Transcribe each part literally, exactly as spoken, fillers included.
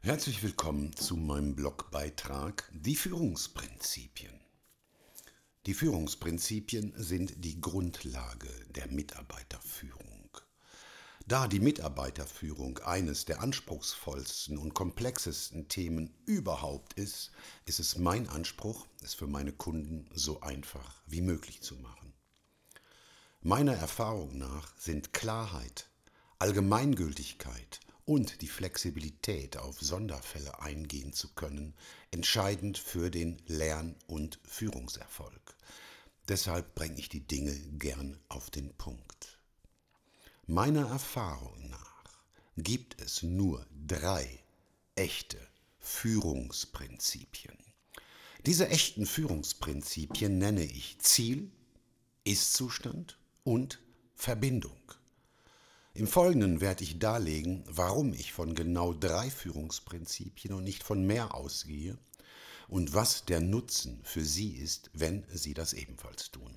Herzlich willkommen zu meinem Blogbeitrag Die Führungsprinzipien. Die Führungsprinzipien sind die Grundlage der Mitarbeiterführung. Da die Mitarbeiterführung eines der anspruchsvollsten und komplexesten Themen überhaupt ist, ist es mein Anspruch, es für meine Kunden so einfach wie möglich zu machen. Meiner Erfahrung nach sind Klarheit, Allgemeingültigkeit und die Flexibilität, auf Sonderfälle eingehen zu können, entscheidend für den Lern- und Führungserfolg. Deshalb bringe ich die Dinge gern auf den Punkt. Meiner Erfahrung nach gibt es nur drei echte Führungsprinzipien. Diese echten Führungsprinzipien nenne ich Ziel, Ist-Zustand und Verbindung. Im Folgenden werde ich darlegen, warum ich von genau drei Führungsprinzipien und nicht von mehr ausgehe und was der Nutzen für Sie ist, wenn Sie das ebenfalls tun.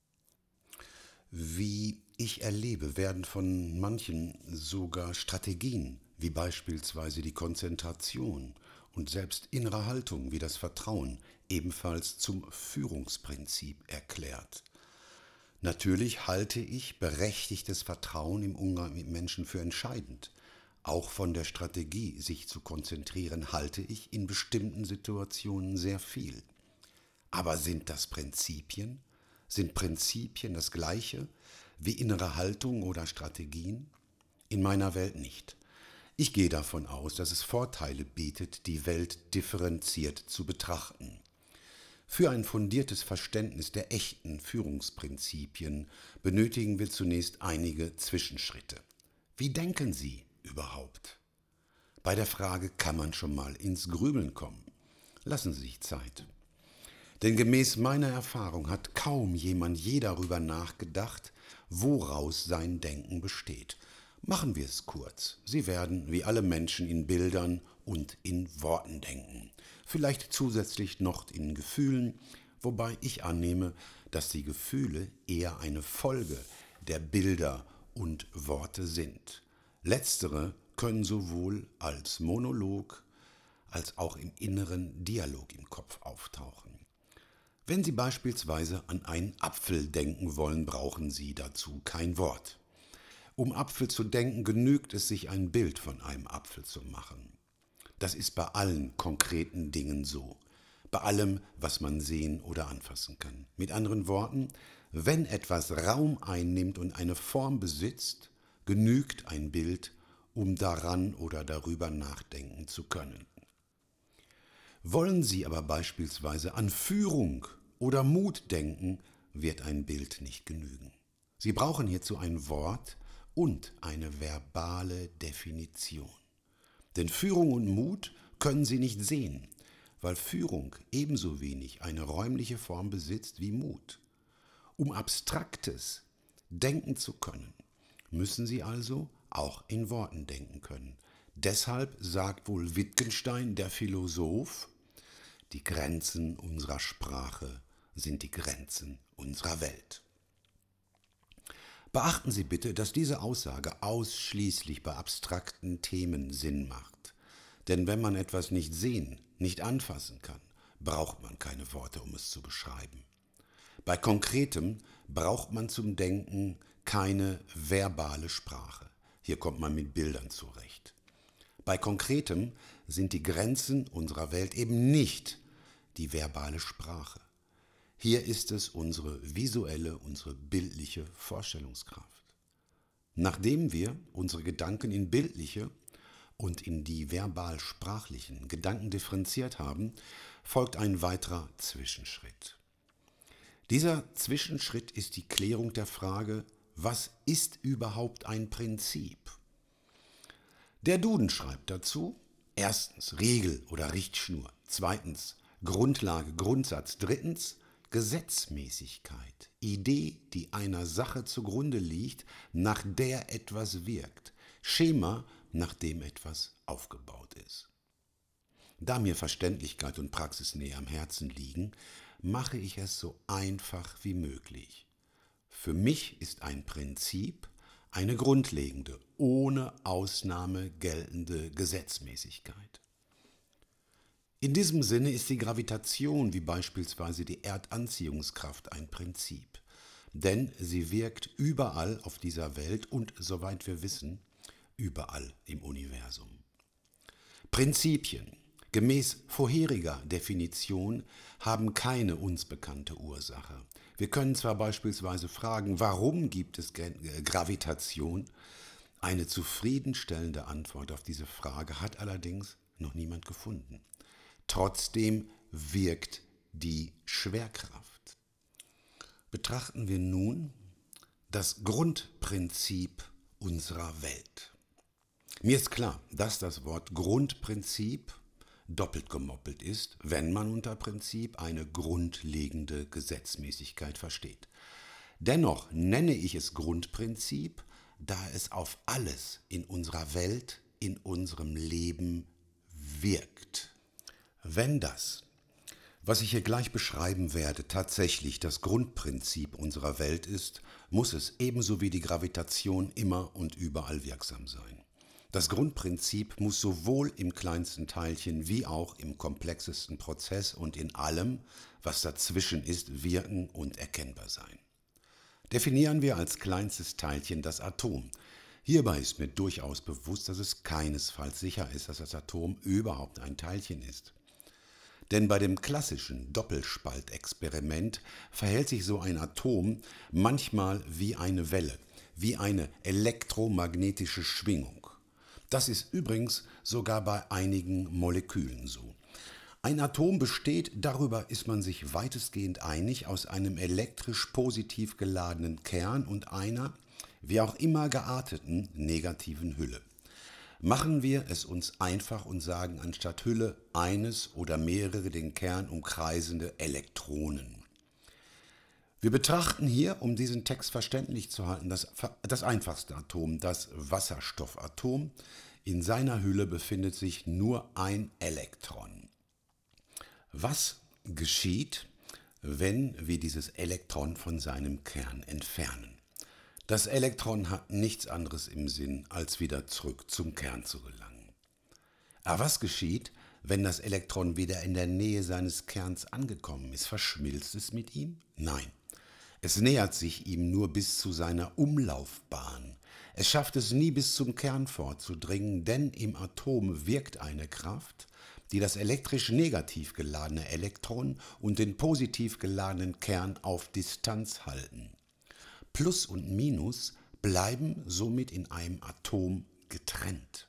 Wie ich erlebe, werden von manchen sogar Strategien, wie beispielsweise die Konzentration und selbst innere Haltung wie das Vertrauen, ebenfalls zum Führungsprinzip erklärt. Natürlich halte ich berechtigtes Vertrauen im Umgang mit Menschen für entscheidend. Auch von der Strategie, sich zu konzentrieren, halte ich in bestimmten Situationen sehr viel. Aber sind das Prinzipien? Sind Prinzipien das Gleiche wie innere Haltung oder Strategien? In meiner Welt nicht. Ich gehe davon aus, dass es Vorteile bietet, die Welt differenziert zu betrachten. Für ein fundiertes Verständnis der echten Führungsprinzipien benötigen wir zunächst einige Zwischenschritte. Wie denken Sie überhaupt? Bei der Frage kann man schon mal ins Grübeln kommen. Lassen Sie sich Zeit. Denn gemäß meiner Erfahrung hat kaum jemand je darüber nachgedacht, woraus sein Denken besteht. Machen wir es kurz. Sie werden, wie alle Menschen, in Bildern und in Worten denken. Vielleicht zusätzlich noch in Gefühlen, wobei ich annehme, dass die Gefühle eher eine Folge der Bilder und Worte sind. Letztere können sowohl als Monolog als auch im inneren Dialog im Kopf auftauchen. Wenn Sie beispielsweise an einen Apfel denken wollen, brauchen Sie dazu kein Wort. Um Apfel zu denken, genügt es, sich ein Bild von einem Apfel zu machen. Das ist bei allen konkreten Dingen so. Bei allem, was man sehen oder anfassen kann. Mit anderen Worten, wenn etwas Raum einnimmt und eine Form besitzt, genügt ein Bild, um daran oder darüber nachdenken zu können. Wollen Sie aber beispielsweise an Führung oder Mut denken, wird ein Bild nicht genügen. Sie brauchen hierzu ein Wort und eine verbale Definition. Denn Führung und Mut können Sie nicht sehen, weil Führung ebenso wenig eine räumliche Form besitzt wie Mut. Um Abstraktes denken zu können, müssen Sie also auch in Worten denken können. Deshalb sagt wohl Wittgenstein, der Philosoph, die Grenzen unserer Sprache sind die Grenzen unserer Welt. Beachten Sie bitte, dass diese Aussage ausschließlich bei abstrakten Themen Sinn macht. Denn wenn man etwas nicht sehen, nicht anfassen kann, braucht man keine Worte, um es zu beschreiben. Bei Konkretem braucht man zum Denken keine verbale Sprache. Hier kommt man mit Bildern zurecht. Bei Konkretem sind die Grenzen unserer Welt eben nicht die verbale Sprache. Hier ist es unsere visuelle, unsere bildliche Vorstellungskraft. Nachdem wir unsere Gedanken in bildliche und in die verbal-sprachlichen Gedanken differenziert haben, folgt ein weiterer Zwischenschritt. Dieser Zwischenschritt ist die Klärung der Frage, was ist überhaupt ein Prinzip? Der Duden schreibt dazu, erstens Regel oder Richtschnur, zweitens Grundlage, Grundsatz, drittens Gesetzmäßigkeit, Idee, die einer Sache zugrunde liegt, nach der etwas wirkt, Schema, nach dem etwas aufgebaut ist. Da mir Verständlichkeit und Praxisnähe am Herzen liegen, mache ich es so einfach wie möglich. Für mich ist ein Prinzip eine grundlegende, ohne Ausnahme geltende Gesetzmäßigkeit. In diesem Sinne ist die Gravitation wie beispielsweise die Erdanziehungskraft ein Prinzip. Denn sie wirkt überall auf dieser Welt und, soweit wir wissen, überall im Universum. Prinzipien gemäß vorheriger Definition haben keine uns bekannte Ursache. Wir können zwar beispielsweise fragen, warum gibt es Gravitation? Eine zufriedenstellende Antwort auf diese Frage hat allerdings noch niemand gefunden. Trotzdem wirkt die Schwerkraft. Betrachten wir nun das Grundprinzip unserer Welt. Mir ist klar, dass das Wort Grundprinzip doppelt gemoppelt ist, wenn man unter Prinzip eine grundlegende Gesetzmäßigkeit versteht. Dennoch nenne ich es Grundprinzip, da es auf alles in unserer Welt, in unserem Leben wirkt. Wenn das, was ich hier gleich beschreiben werde, tatsächlich das Grundprinzip unserer Welt ist, muss es ebenso wie die Gravitation immer und überall wirksam sein. Das Grundprinzip muss sowohl im kleinsten Teilchen wie auch im komplexesten Prozess und in allem, was dazwischen ist, wirken und erkennbar sein. Definieren wir als kleinstes Teilchen das Atom. Hierbei ist mir durchaus bewusst, dass es keinesfalls sicher ist, dass das Atom überhaupt ein Teilchen ist. Denn bei dem klassischen Doppelspaltexperiment verhält sich so ein Atom manchmal wie eine Welle, wie eine elektromagnetische Schwingung. Das ist übrigens sogar bei einigen Molekülen so. Ein Atom besteht, darüber ist man sich weitestgehend einig, aus einem elektrisch positiv geladenen Kern und einer, wie auch immer gearteten, negativen Hülle. Machen wir es uns einfach und sagen anstatt Hülle eines oder mehrere den Kern umkreisende Elektronen. Wir betrachten hier, um diesen Text verständlich zu halten, das, das einfachste Atom, das Wasserstoffatom. In seiner Hülle befindet sich nur ein Elektron. Was geschieht, wenn wir dieses Elektron von seinem Kern entfernen? Das Elektron hat nichts anderes im Sinn, als wieder zurück zum Kern zu gelangen. Aber was geschieht, wenn das Elektron wieder in der Nähe seines Kerns angekommen ist? Verschmilzt es mit ihm? Nein. Es nähert sich ihm nur bis zu seiner Umlaufbahn. Es schafft es nie bis zum Kern vorzudringen, denn im Atom wirkt eine Kraft, die das elektrisch negativ geladene Elektron und den positiv geladenen Kern auf Distanz halten. Plus und Minus bleiben somit in einem Atom getrennt.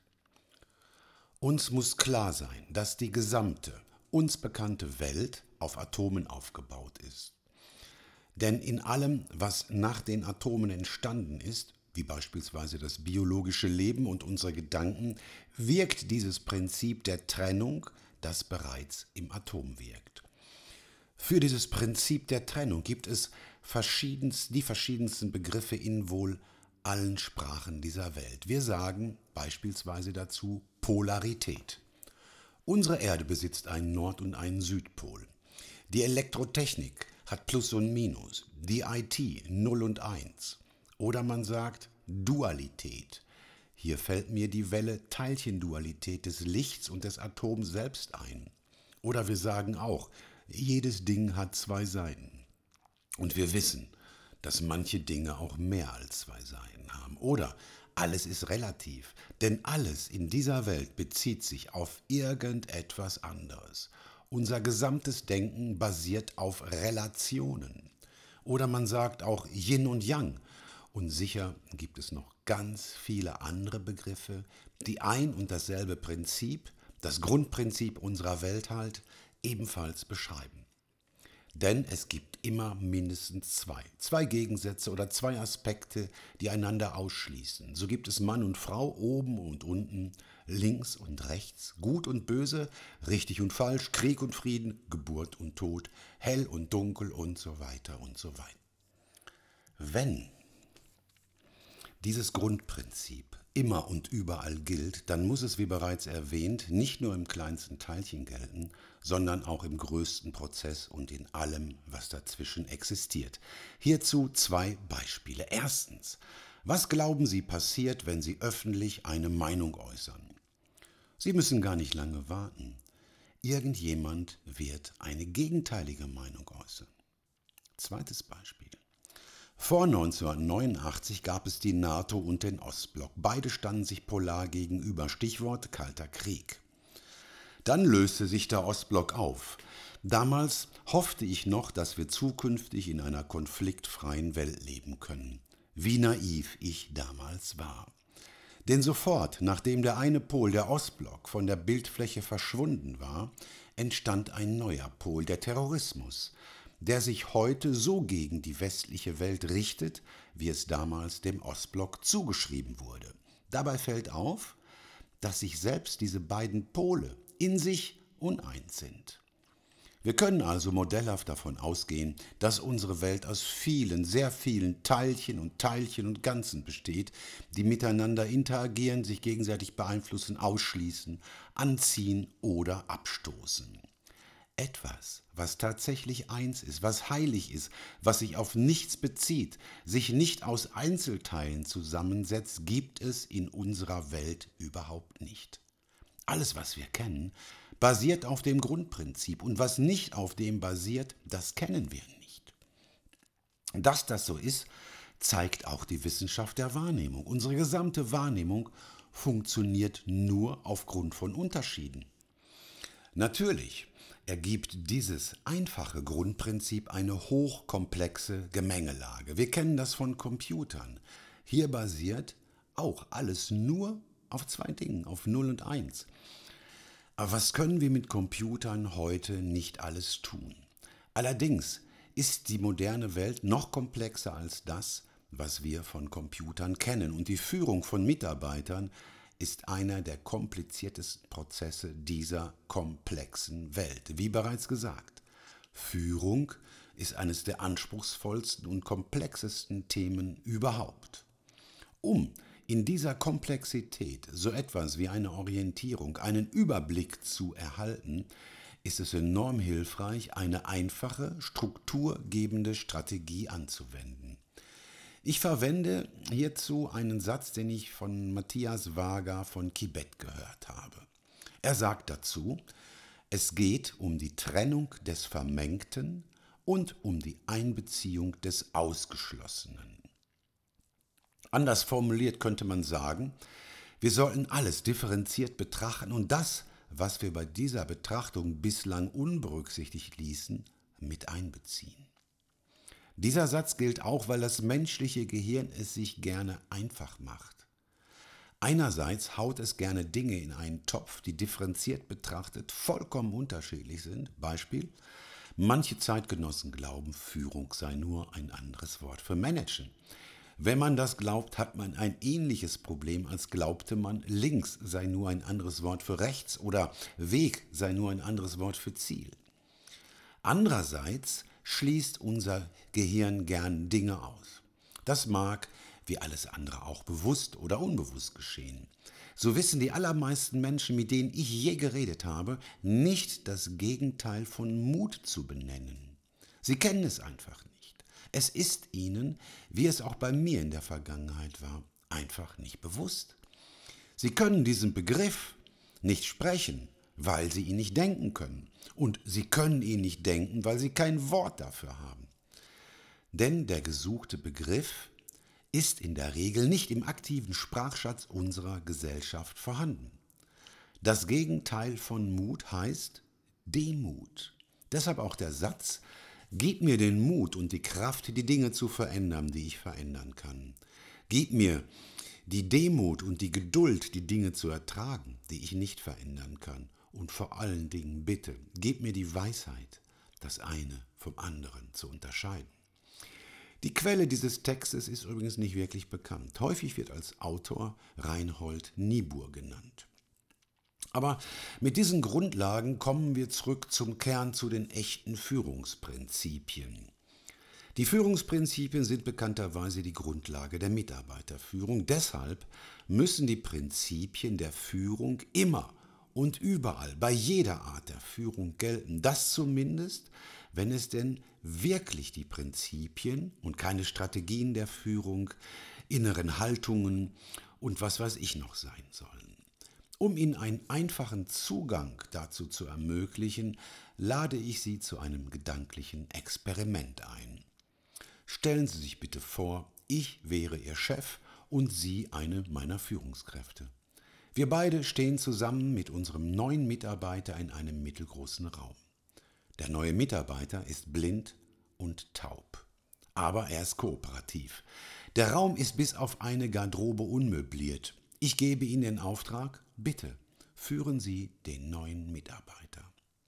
Uns muss klar sein, dass die gesamte, uns bekannte Welt auf Atomen aufgebaut ist. Denn in allem, was nach den Atomen entstanden ist, wie beispielsweise das biologische Leben und unsere Gedanken, wirkt dieses Prinzip der Trennung, das bereits im Atom wirkt. Für dieses Prinzip der Trennung gibt es verschiedenst, die verschiedensten Begriffe in wohl allen Sprachen dieser Welt. Wir sagen beispielsweise dazu Polarität. Unsere Erde besitzt einen Nord- und einen Südpol. Die Elektrotechnik hat Plus und Minus, die I T null und eins. Oder man sagt Dualität. Hier fällt mir die Welle-Teilchendualität des Lichts und des Atoms selbst ein. Oder wir sagen auch, jedes Ding hat zwei Seiten. Und wir wissen, dass manche Dinge auch mehr als zwei Seiten haben. Oder alles ist relativ, denn alles in dieser Welt bezieht sich auf irgendetwas anderes. Unser gesamtes Denken basiert auf Relationen. Oder man sagt auch Yin und Yang. Und sicher gibt es noch ganz viele andere Begriffe, die ein und dasselbe Prinzip, das Grundprinzip unserer Welt halt, ebenfalls beschreiben. Denn es gibt immer mindestens zwei, zwei Gegensätze oder zwei Aspekte, die einander ausschließen. So gibt es Mann und Frau, oben und unten, links und rechts, gut und böse, richtig und falsch, Krieg und Frieden, Geburt und Tod, hell und dunkel und so weiter und so weiter. Wenn dieses Grundprinzip immer und überall gilt, dann muss es, wie bereits erwähnt, nicht nur im kleinsten Teilchen gelten, sondern auch im größten Prozess und in allem, was dazwischen existiert. Hierzu zwei Beispiele. Erstens, was glauben Sie passiert, wenn Sie öffentlich eine Meinung äußern? Sie müssen gar nicht lange warten. Irgendjemand wird eine gegenteilige Meinung äußern. Zweites Beispiel. Vor neunzehnhundertneunundachtzig gab es die NATO und den Ostblock. Beide standen sich polar gegenüber. Stichwort Kalter Krieg. Dann löste sich der Ostblock auf. Damals hoffte ich noch, dass wir zukünftig in einer konfliktfreien Welt leben können. Wie naiv ich damals war. Denn sofort, nachdem der eine Pol, der Ostblock, von der Bildfläche verschwunden war, entstand ein neuer Pol, der Terrorismus, der sich heute so gegen die westliche Welt richtet, wie es damals dem Ostblock zugeschrieben wurde. Dabei fällt auf, dass sich selbst diese beiden Pole in sich uneins sind. Wir können also modellhaft davon ausgehen, dass unsere Welt aus vielen, sehr vielen Teilchen und Teilchen und Ganzen besteht, die miteinander interagieren, sich gegenseitig beeinflussen, ausschließen, anziehen oder abstoßen. Etwas, was tatsächlich eins ist, was heilig ist, was sich auf nichts bezieht, sich nicht aus Einzelteilen zusammensetzt, gibt es in unserer Welt überhaupt nicht. Alles, was wir kennen, basiert auf dem Grundprinzip und was nicht auf dem basiert, das kennen wir nicht. Dass das so ist, zeigt auch die Wissenschaft der Wahrnehmung. Unsere gesamte Wahrnehmung funktioniert nur aufgrund von Unterschieden. Natürlich ergibt dieses einfache Grundprinzip eine hochkomplexe Gemengelage. Wir kennen das von Computern. Hier basiert auch alles nur auf zwei Dingen, auf null und eins. Aber was können wir mit Computern heute nicht alles tun? Allerdings ist die moderne Welt noch komplexer als das, was wir von Computern kennen. Und die Führung von Mitarbeitern ist einer der kompliziertesten Prozesse dieser komplexen Welt. Wie bereits gesagt, Führung ist eines der anspruchsvollsten und komplexesten Themen überhaupt. Um in dieser Komplexität so etwas wie eine Orientierung, einen Überblick zu erhalten, ist es enorm hilfreich, eine einfache, strukturgebende Strategie anzuwenden. Ich verwende hierzu einen Satz, den ich von Matthias Vaga von Kibet gehört habe. Er sagt dazu, es geht um die Trennung des Vermengten und um die Einbeziehung des Ausgeschlossenen. Anders formuliert könnte man sagen, wir sollten alles differenziert betrachten und das, was wir bei dieser Betrachtung bislang unberücksichtigt ließen, mit einbeziehen. Dieser Satz gilt auch, weil das menschliche Gehirn es sich gerne einfach macht. Einerseits haut es gerne Dinge in einen Topf, die differenziert betrachtet vollkommen unterschiedlich sind. Beispiel: Manche Zeitgenossen glauben, Führung sei nur ein anderes Wort für Managen. Wenn man das glaubt, hat man ein ähnliches Problem, als glaubte man, links sei nur ein anderes Wort für rechts oder Weg sei nur ein anderes Wort für Ziel. Andererseits schließt unser Gehirn gern Dinge aus. Das mag, wie alles andere, auch bewusst oder unbewusst geschehen. So wissen die allermeisten Menschen, mit denen ich je geredet habe, nicht das Gegenteil von Mut zu benennen. Sie kennen es einfach nicht. Es ist ihnen, wie es auch bei mir in der Vergangenheit war, einfach nicht bewusst. Sie können diesen Begriff nicht sprechen, weil sie ihn nicht denken können. Und sie können ihn nicht denken, weil sie kein Wort dafür haben. Denn der gesuchte Begriff ist in der Regel nicht im aktiven Sprachschatz unserer Gesellschaft vorhanden. Das Gegenteil von Mut heißt Demut. Deshalb auch der Satz: Gib mir den Mut und die Kraft, die Dinge zu verändern, die ich verändern kann. Gib mir die Demut und die Geduld, die Dinge zu ertragen, die ich nicht verändern kann. Und vor allen Dingen bitte, gib mir die Weisheit, das eine vom anderen zu unterscheiden. Die Quelle dieses Textes ist übrigens nicht wirklich bekannt. Häufig wird als Autor Reinhold Niebuhr genannt. Aber mit diesen Grundlagen kommen wir zurück zum Kern, zu den echten Führungsprinzipien. Die Führungsprinzipien sind bekannterweise die Grundlage der Mitarbeiterführung. Deshalb müssen die Prinzipien der Führung immer und überall, bei jeder Art der Führung gelten. Das zumindest, wenn es denn wirklich die Prinzipien und keine Strategien der Führung, inneren Haltungen und was weiß ich noch sein sollen. Um Ihnen einen einfachen Zugang dazu zu ermöglichen, lade ich Sie zu einem gedanklichen Experiment ein. Stellen Sie sich bitte vor, ich wäre Ihr Chef und Sie eine meiner Führungskräfte. Wir beide stehen zusammen mit unserem neuen Mitarbeiter in einem mittelgroßen Raum. Der neue Mitarbeiter ist blind und taub, aber er ist kooperativ. Der Raum ist bis auf eine Garderobe unmöbliert. Ich gebe Ihnen den Auftrag, bitte führen Sie den neuen Mitarbeiter.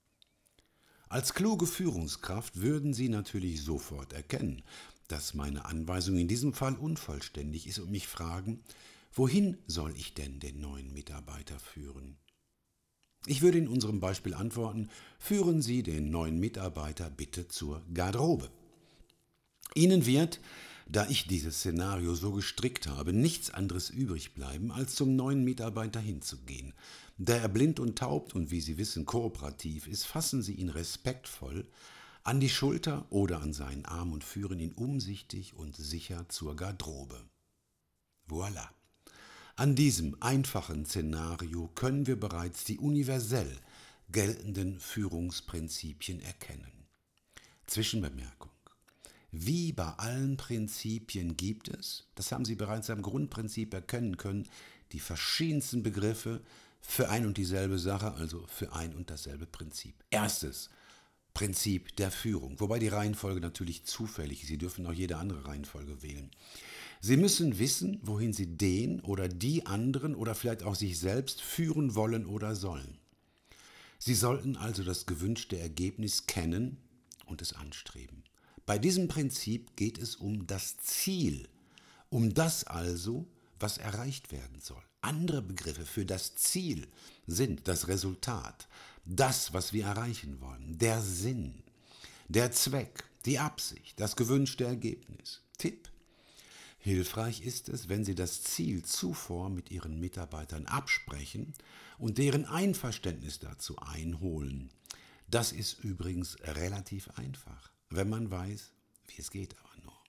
Als kluge Führungskraft würden Sie natürlich sofort erkennen, dass meine Anweisung in diesem Fall unvollständig ist und mich fragen, wohin soll ich denn den neuen Mitarbeiter führen? Ich würde in unserem Beispiel antworten, führen Sie den neuen Mitarbeiter bitte zur Garderobe. Ihnen wird, da ich dieses Szenario so gestrickt habe, nichts anderes übrig bleiben, als zum neuen Mitarbeiter hinzugehen. Da er blind und taub und wie Sie wissen kooperativ ist, fassen Sie ihn respektvoll an die Schulter oder an seinen Arm und führen ihn umsichtig und sicher zur Garderobe. Voilà! An diesem einfachen Szenario können wir bereits die universell geltenden Führungsprinzipien erkennen. Zwischenbemerkung. Wie bei allen Prinzipien gibt es, das haben Sie bereits am Grundprinzip erkennen können, die verschiedensten Begriffe für ein und dieselbe Sache, also für ein und dasselbe Prinzip. Erstes Prinzip der Führung, wobei die Reihenfolge natürlich zufällig ist. Sie dürfen auch jede andere Reihenfolge wählen. Sie müssen wissen, wohin Sie den oder die anderen oder vielleicht auch sich selbst führen wollen oder sollen. Sie sollten also das gewünschte Ergebnis kennen und es anstreben. Bei diesem Prinzip geht es um das Ziel, um das also, was erreicht werden soll. Andere Begriffe für das Ziel sind das Resultat, das, was wir erreichen wollen, der Sinn, der Zweck, die Absicht, das gewünschte Ergebnis. Tipp: Hilfreich ist es, wenn Sie das Ziel zuvor mit Ihren Mitarbeitern absprechen und deren Einverständnis dazu einholen. Das ist übrigens relativ einfach, wenn man weiß, wie es geht aber nur.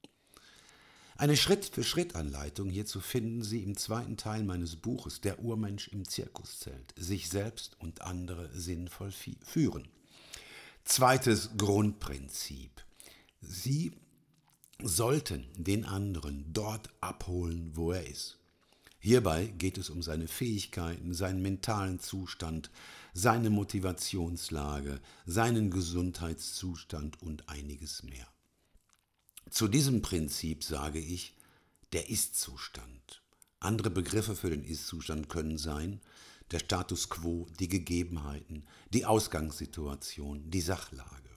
Eine Schritt-für-Schritt-Anleitung hierzu finden Sie im zweiten Teil meines Buches Der Urmensch im Zirkuszelt. Sich selbst und andere sinnvoll führen. Zweites Grundprinzip. Sie sollten den anderen dort abholen, wo er ist. Hierbei geht es um seine Fähigkeiten, seinen mentalen Zustand, seine Motivationslage, seinen Gesundheitszustand und einiges mehr. Zu diesem Prinzip sage ich, der Ist-Zustand. Andere Begriffe für den Ist-Zustand können sein, der Status quo, die Gegebenheiten, die Ausgangssituation, die Sachlage.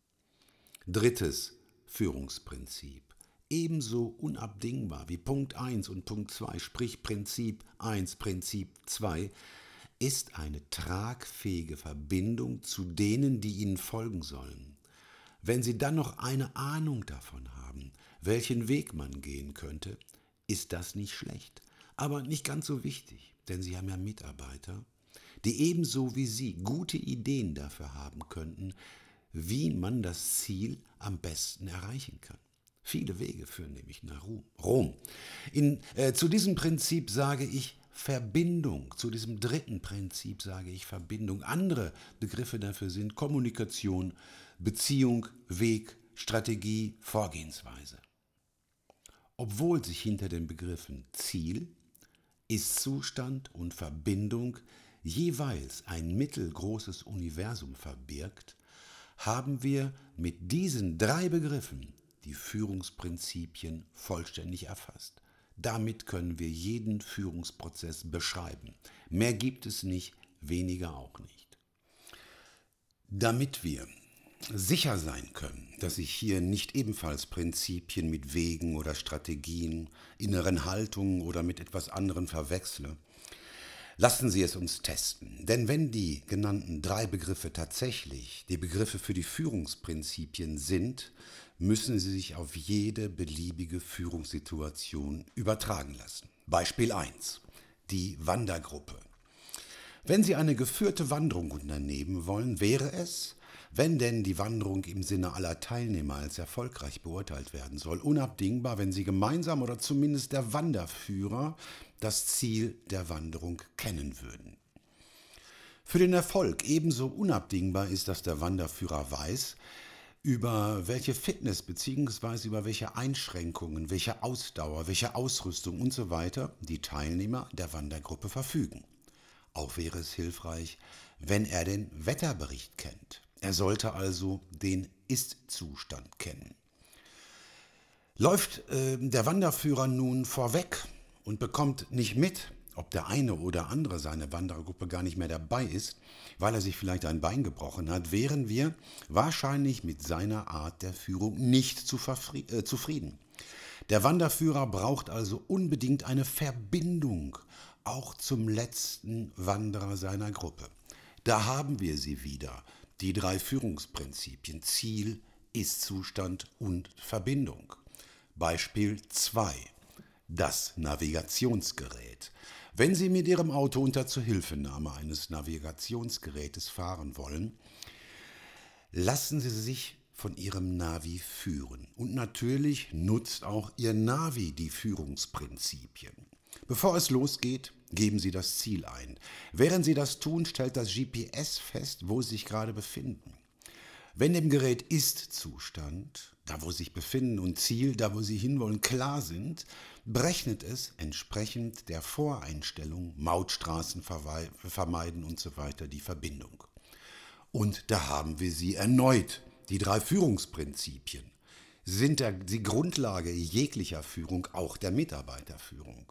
Drittes Führungsprinzip. Ebenso unabdingbar wie Punkt eins und Punkt zwei, sprich Prinzip eins, Prinzip zwei, ist eine tragfähige Verbindung zu denen, die Ihnen folgen sollen. Wenn Sie dann noch eine Ahnung davon haben, welchen Weg man gehen könnte, ist das nicht schlecht, aber nicht ganz so wichtig, denn Sie haben ja Mitarbeiter, die ebenso wie Sie gute Ideen dafür haben könnten, wie man das Ziel am besten erreichen kann. Viele Wege führen nämlich nach Rom. In, äh, zu diesem Prinzip sage ich Verbindung. Zu diesem dritten Prinzip sage ich Verbindung. Andere Begriffe dafür sind Kommunikation, Beziehung, Weg, Strategie, Vorgehensweise. Obwohl sich hinter den Begriffen Ziel, Ist-Zustand und Verbindung jeweils ein mittelgroßes Universum verbirgt, haben wir mit diesen drei Begriffen die Führungsprinzipien vollständig erfasst. Damit können wir jeden Führungsprozess beschreiben. Mehr gibt es nicht, weniger auch nicht. Damit wir sicher sein können, dass ich hier nicht ebenfalls Prinzipien mit Wegen oder Strategien, inneren Haltungen oder mit etwas anderem verwechsle, lassen Sie es uns testen. Denn wenn die genannten drei Begriffe tatsächlich die Begriffe für die Führungsprinzipien sind, müssen sie sich auf jede beliebige Führungssituation übertragen lassen. Beispiel eins. Die Wandergruppe. Wenn Sie eine geführte Wanderung unternehmen wollen, wäre es, Wenn denn die Wanderung im Sinne aller Teilnehmer als erfolgreich beurteilt werden soll, unabdingbar, wenn sie gemeinsam oder zumindest der Wanderführer das Ziel der Wanderung kennen würden. Für den Erfolg ebenso unabdingbar ist, dass der Wanderführer weiß, über welche Fitness bzw. über welche Einschränkungen, welche Ausdauer, welche Ausrüstung usw. die Teilnehmer der Wandergruppe verfügen. Auch wäre es hilfreich, wenn er den Wetterbericht kennt. Er sollte also den Ist-Zustand kennen. Läuft äh, der Wanderführer nun vorweg und bekommt nicht mit, ob der eine oder andere seiner Wandergruppe gar nicht mehr dabei ist, weil er sich vielleicht ein Bein gebrochen hat, wären wir wahrscheinlich mit seiner Art der Führung nicht zu äh, zufrieden. Der Wanderführer braucht also unbedingt eine Verbindung, auch zum letzten Wanderer seiner Gruppe. Da haben wir sie wieder, die drei Führungsprinzipien: Ziel, Ist-Zustand und Verbindung. Beispiel zwei. Das Navigationsgerät. Wenn Sie mit Ihrem Auto unter Zuhilfenahme eines Navigationsgerätes fahren wollen, lassen Sie sich von Ihrem Navi führen. Und natürlich nutzt auch Ihr Navi die Führungsprinzipien. Bevor es losgeht, geben Sie das Ziel ein. Während Sie das tun, stellt das G P S fest, wo Sie sich gerade befinden. Wenn dem Gerät Ist-Zustand, da wo Sie sich befinden, und Ziel, da wo Sie hinwollen, klar sind, berechnet es entsprechend der Voreinstellung, Mautstraßen vermeiden und so weiter, die Verbindung. Und da haben wir sie erneut, die drei Führungsprinzipien. Sie sind der, die Grundlage jeglicher Führung, auch der Mitarbeiterführung.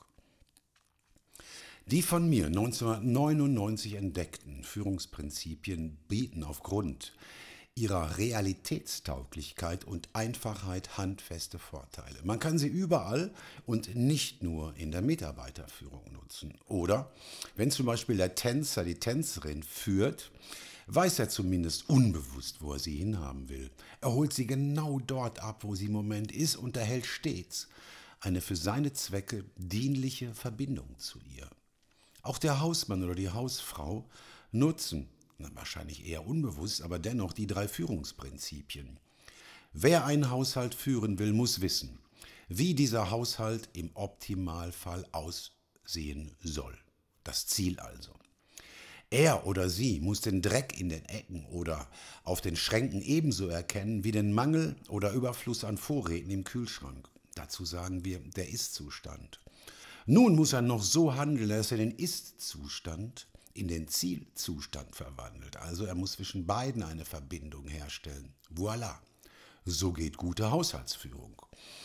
Die von mir neunzehnhundertneunundneunzig entdeckten Führungsprinzipien bieten aufgrund ihrer Realitätstauglichkeit und Einfachheit handfeste Vorteile. Man kann sie überall und nicht nur in der Mitarbeiterführung nutzen. Oder wenn zum Beispiel der Tänzer die Tänzerin führt, weiß er zumindest unbewusst, wo er sie hinhaben will. Er holt sie genau dort ab, wo sie im Moment ist, und erhält stets eine für seine Zwecke dienliche Verbindung zu ihr. Auch der Hausmann oder die Hausfrau nutzen, wahrscheinlich eher unbewusst, aber dennoch die drei Führungsprinzipien. Wer einen Haushalt führen will, muss wissen, wie dieser Haushalt im Optimalfall aussehen soll. Das Ziel also. Er oder sie muss den Dreck in den Ecken oder auf den Schränken ebenso erkennen wie den Mangel oder Überfluss an Vorräten im Kühlschrank. Dazu sagen wir der Ist-Zustand. Nun muss er noch so handeln, dass er den Ist-Zustand in den Zielzustand verwandelt. Also er muss zwischen beiden eine Verbindung herstellen. Voilà, so geht gute Haushaltsführung.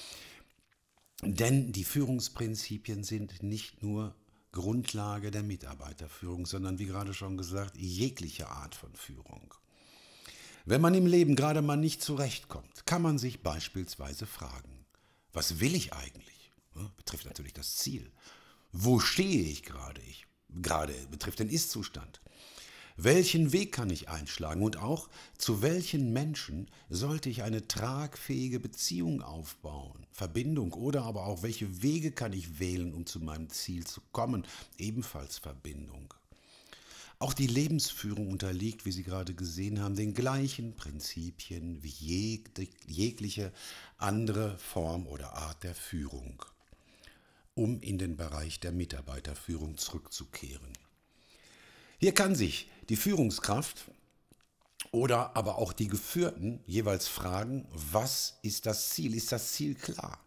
Denn die Führungsprinzipien sind nicht nur Grundlage der Mitarbeiterführung, sondern wie gerade schon gesagt, jegliche Art von Führung. Wenn man im Leben gerade mal nicht zurechtkommt, kann man sich beispielsweise fragen, was will ich eigentlich? Ja, betrifft natürlich das Ziel. Wo stehe ich gerade? Ich Gerade betrifft den Ist-Zustand. Welchen Weg kann ich einschlagen und auch zu welchen Menschen sollte ich eine tragfähige Beziehung aufbauen, Verbindung, oder aber auch welche Wege kann ich wählen, um zu meinem Ziel zu kommen, ebenfalls Verbindung. Auch die Lebensführung unterliegt, wie Sie gerade gesehen haben, den gleichen Prinzipien wie jeg jegliche andere Form oder Art der Führung, um in den Bereich der Mitarbeiterführung zurückzukehren. Hier kann sich die Führungskraft oder aber auch die Geführten jeweils fragen, was ist das Ziel? Ist das Ziel klar?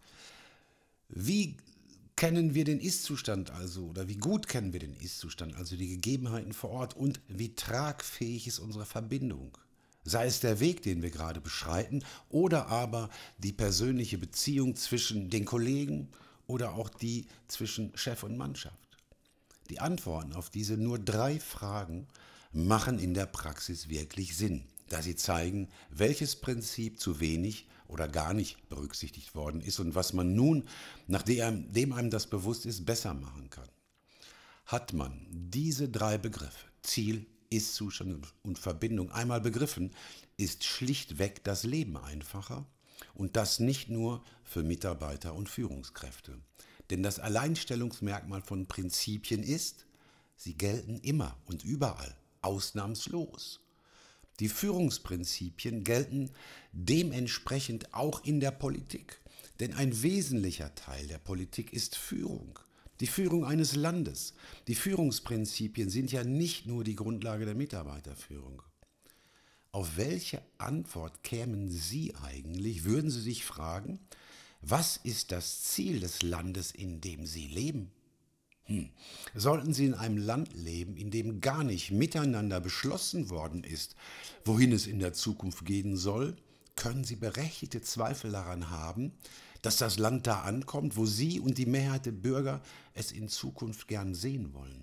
Wie kennen wir den Ist-Zustand also, oder wie gut kennen wir den Ist-Zustand, also die Gegebenheiten vor Ort, und wie tragfähig ist unsere Verbindung? Sei es der Weg, den wir gerade beschreiten, oder aber die persönliche Beziehung zwischen den Kollegen oder auch die zwischen Chef und Mannschaft. Die Antworten auf diese nur drei Fragen machen in der Praxis wirklich Sinn, da sie zeigen, welches Prinzip zu wenig oder gar nicht berücksichtigt worden ist und was man nun, nachdem einem das bewusst ist, besser machen kann. Hat man diese drei Begriffe, Ziel, Ist-Zustand und Verbindung, einmal begriffen, ist schlichtweg das Leben einfacher. Und das nicht nur für Mitarbeiter und Führungskräfte. Denn das Alleinstellungsmerkmal von Prinzipien ist, sie gelten immer und überall, ausnahmslos. Die Führungsprinzipien gelten dementsprechend auch in der Politik. Denn ein wesentlicher Teil der Politik ist Führung. Die Führung eines Landes. Die Führungsprinzipien sind ja nicht nur die Grundlage der Mitarbeiterführung. Auf welche Antwort kämen Sie eigentlich, würden Sie sich fragen, was ist das Ziel des Landes, in dem Sie leben? Hm. Sollten Sie in einem Land leben, in dem gar nicht miteinander beschlossen worden ist, wohin es in der Zukunft gehen soll, können Sie berechtigte Zweifel daran haben, dass das Land da ankommt, wo Sie und die Mehrheit der Bürger es in Zukunft gern sehen wollen.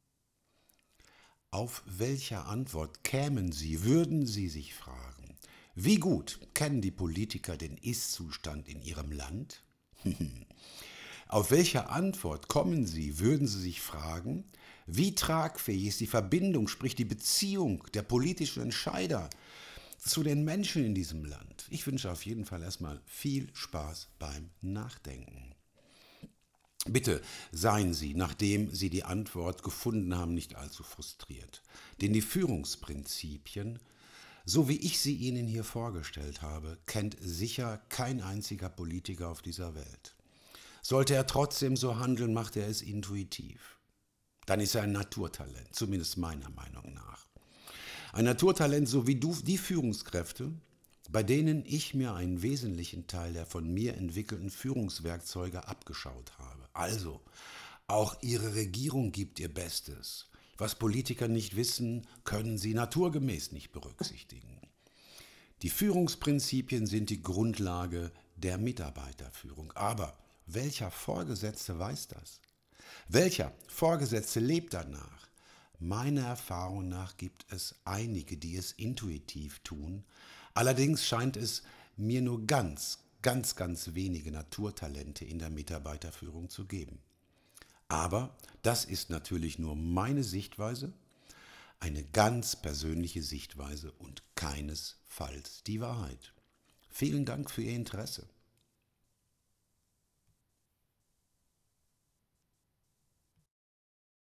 Auf welche Antwort kämen Sie, würden Sie sich fragen, wie gut kennen die Politiker den Ist-Zustand in Ihrem Land? Auf welche Antwort kommen Sie, würden Sie sich fragen, wie tragfähig ist die Verbindung, sprich die Beziehung der politischen Entscheider zu den Menschen in diesem Land? Ich wünsche auf jeden Fall erstmal viel Spaß beim Nachdenken. Bitte seien Sie, nachdem Sie die Antwort gefunden haben, nicht allzu frustriert. Denn die Führungsprinzipien, so wie ich sie Ihnen hier vorgestellt habe, kennt sicher kein einziger Politiker auf dieser Welt. Sollte er trotzdem so handeln, macht er es intuitiv. Dann ist er ein Naturtalent, zumindest meiner Meinung nach. Ein Naturtalent, so wie du, die Führungskräfte, bei denen ich mir einen wesentlichen Teil der von mir entwickelten Führungswerkzeuge abgeschaut habe. Also, auch Ihre Regierung gibt ihr Bestes. Was Politiker nicht wissen, können sie naturgemäß nicht berücksichtigen. Die Führungsprinzipien sind die Grundlage der Mitarbeiterführung. Aber welcher Vorgesetzte weiß das? Welcher Vorgesetzte lebt danach? Meiner Erfahrung nach gibt es einige, die es intuitiv tun. Allerdings scheint es mir nur ganz, ganz, ganz wenige Naturtalente in der Mitarbeiterführung zu geben. Aber das ist natürlich nur meine Sichtweise, eine ganz persönliche Sichtweise und keinesfalls die Wahrheit. Vielen Dank für Ihr Interesse.